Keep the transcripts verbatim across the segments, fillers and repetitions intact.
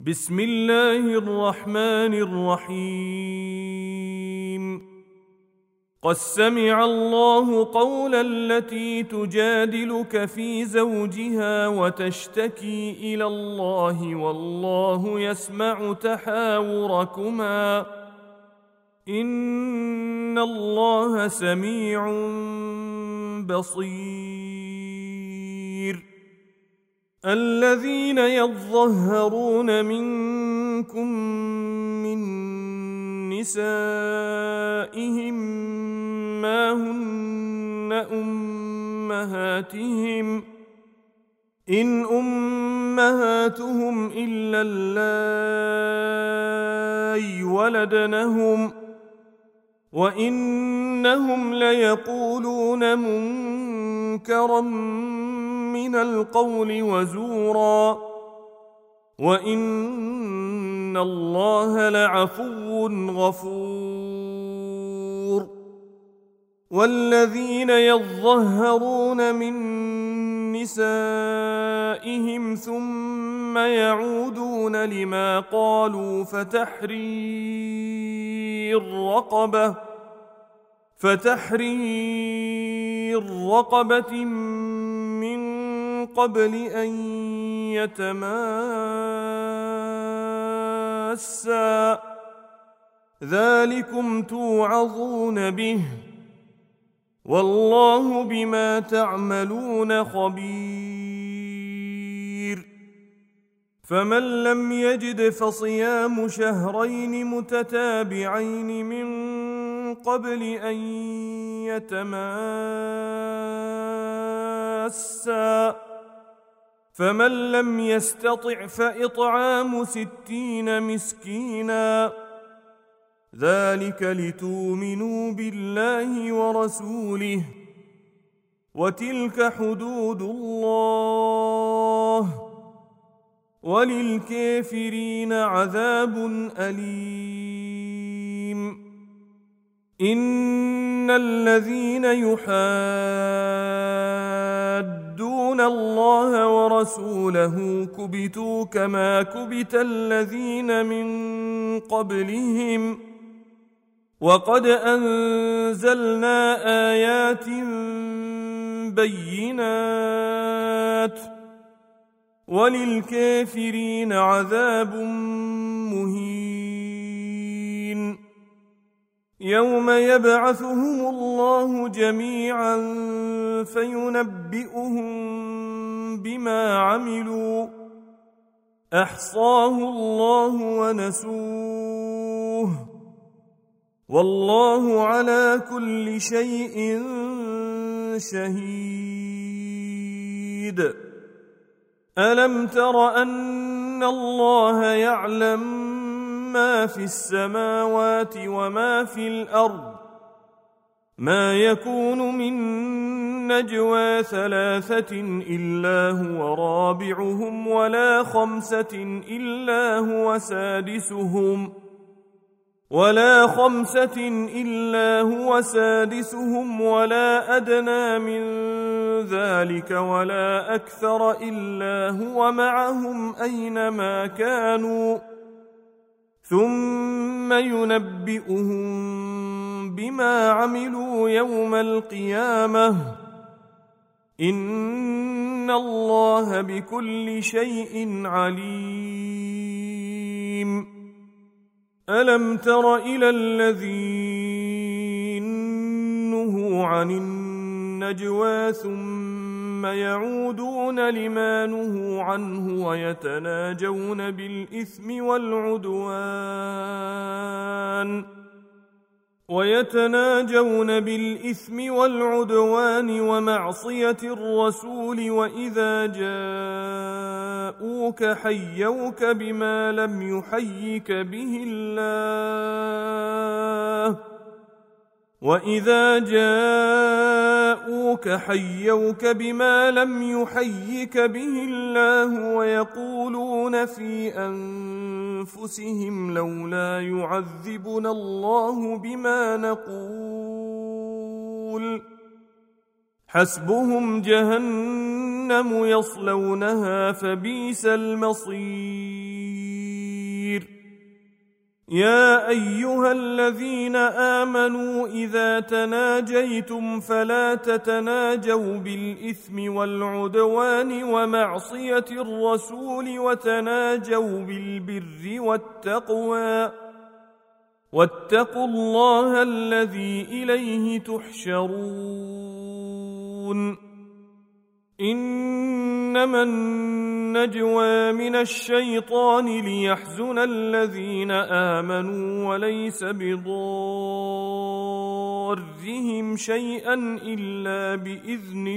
بسم الله الرحمن الرحيم. قد سمع الله قول التي تجادلك في زوجها وتشتكي إلى الله والله يسمع تحاوركما إن الله سميع بصير. الذين يظهرون منكم من نسائهم ما هن أمهاتهم إن أمهاتهم إلا اللائي ولدنهم وإنهم ليقولون منكرا من القول وزورا وإن الله لعفو غفور. والذين يظهرون من نسائهم ثم يعودون لما قالوا فتحرير رقبة فتحرير رقبة من قبل أن يتماسا ذلكم توعظون به والله بما تعملون خبير. فمن لم يجد فصيام شهرين متتابعين من قبل أن يتماسا فمن لم يستطع فإطعام ستين مسكينا ذلك لتؤمنوا بالله ورسوله وتلك حدود الله وللكافرين عذاب أليم. إن الذين يحادون الله ورسوله كبتوا كما كبت الذين من قبلهم وقد أنزلنا آيات بينات وللكافرين عذاب مهين. يوم يبعثهم الله جميعا فينبئهم بما عملوا أحصاه الله ونسوه والله على كل شيء شهيد. ألم تر أن الله يعلم ما في السماوات وما في الأرض ما يكون من نجوى ثلاثة إلا هو رابعهم ولا خمسة إلا هو سادسهم ولا خمسة إلا هو سادسهم ولا أدنى من ذلك ولا أكثر إلا هو معهم أينما كانوا ثم ينبئهم بما عملوا يوم القيامة إن الله بكل شيء عليم. ألم تر إلى الذين نهوا عن النجوى ثم يعودون لما نهوا عنه ويتناجون بالإثم والعدوان ويتناجون بالإثم والعدوان ومعصية الرسول وإذا جاءوك حيوك بما لم يحيك به الله وإذا جاءوك حيوك بما لم يحيك به الله ويقولون في أنفسهم لولا يعذبنا الله بما نقول حسبهم جهنم يصلونها فبئس المصير. يا أيها الذين آمنوا إذا تناجيتم فلا تتناجوا بالإثم والعدوان ومعصية الرسول وتناجوا بالبر والتقوى واتقوا الله الذي إليه تحشرون إنما النجوى من الشيطان ليحزن الذين آمنوا وليس بضارهم شيئا إلا بإذن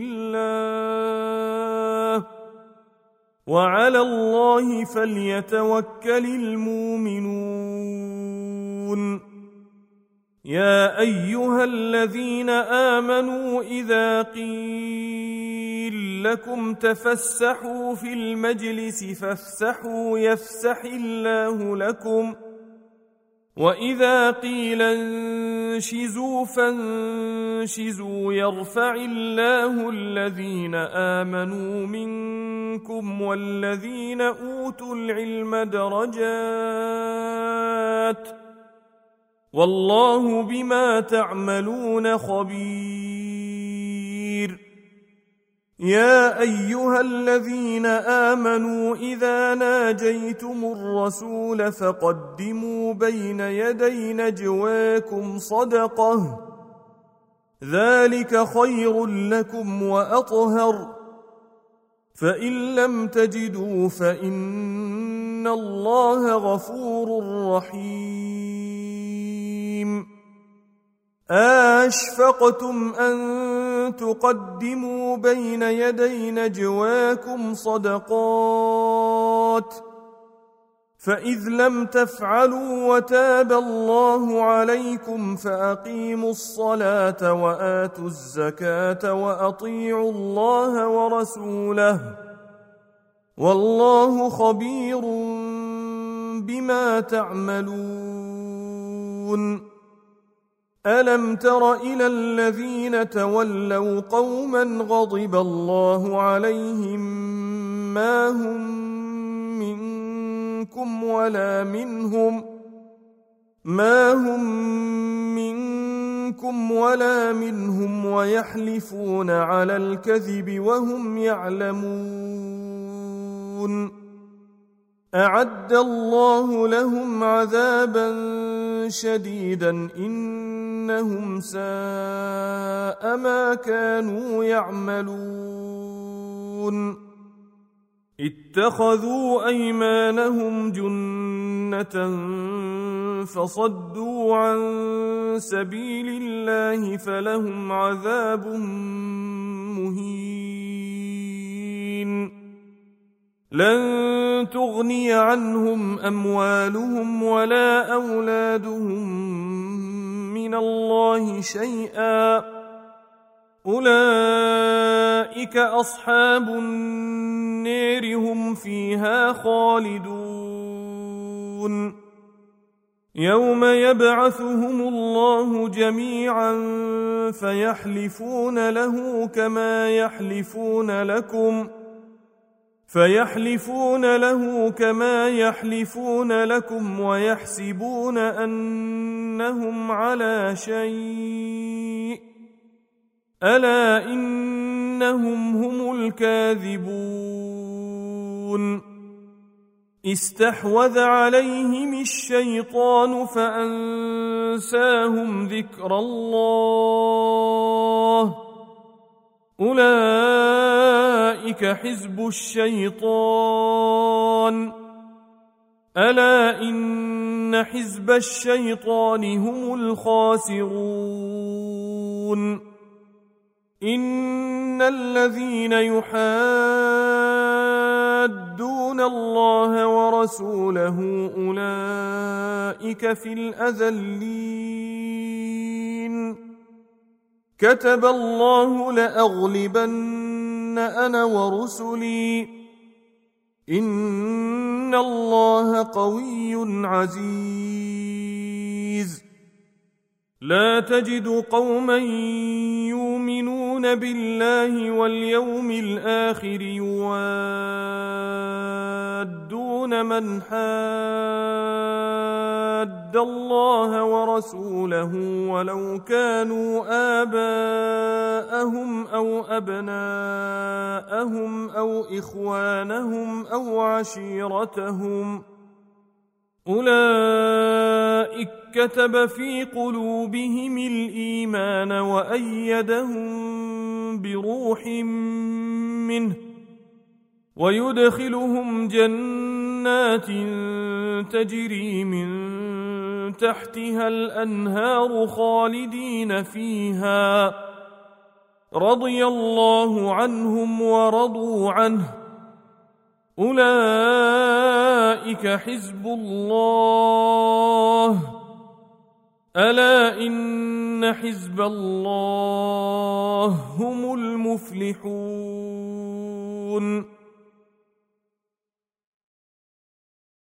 الله وعلى الله فليتوكل المؤمنون يا أيها الذين آمنوا إذا قيل لكم تفسحوا في المجلس فافسحوا يفسح الله لكم وإذا قيل انشزوا فانشزوا يرفع الله الذين آمنوا منكم والذين أوتوا العلم درجات والله بما تعملون خبير يا أيها الذين آمنوا إذا ناجيتم الرسول فقدموا بين يدي نجواكم صدقة ذلك خير لكم وأطهر فإن لم تجدوا فإن الله غفور رحيم أشفقتم أن تقدموا بين يدي نجواكم صدقات فإذ لم تفعلوا وتاب الله عليكم فأقيموا الصلاة وآتوا الزكاة وأطيعوا الله ورسوله والله خبير بما تعملون ألم تر إلى الذين تولوا قوما غضب الله عليهم ما هم منكم ولا منهم ما هم منكم ولا منهم ويحلفون على الكذب وهم يعلمون أعد الله لهم عذابا شديدا إنهم ساء ما كانوا يعملون اتخذوا أيمانهم جنة فصدوا عن سبيل الله فلهم عذاب مهين لن تغني عنهم أموالهم ولا أولادهم من الله شيئا أولئك أصحاب النار هم فيها خالدون يوم يبعثهم الله جميعا فيحلفون له كما يحلفون لكم فيحلفون له كما يحلفون لكم ويحسبون أنهم على شيء ألا إنهم هم الكاذبون استحوذ عليهم الشيطان فأنساهم ذكر الله أولئك حزب الشيطان ألا إن حزب الشيطان هم الخاسرون إن الذين يحادون الله ورسوله أولئك في الأذلين كتب الله لأغلبن أنا ورسلي إن الله قوي عزيز لا تجد قوما يؤمنون بالله واليوم الآخر يوادون من حاد حاد الله ورسوله ولو كانوا آباءهم أو أبناءهم أو إخوانهم أو عشيرتهم أولئك كتب في قلوبهم الإيمان وأيدهم بروح منه ويدخلهم جنات تجري من تحتها الأنهار خالدين فيها رضي الله عنهم ورضوا عنه أولئك حزب الله ألا إن حزب الله هم المفلحون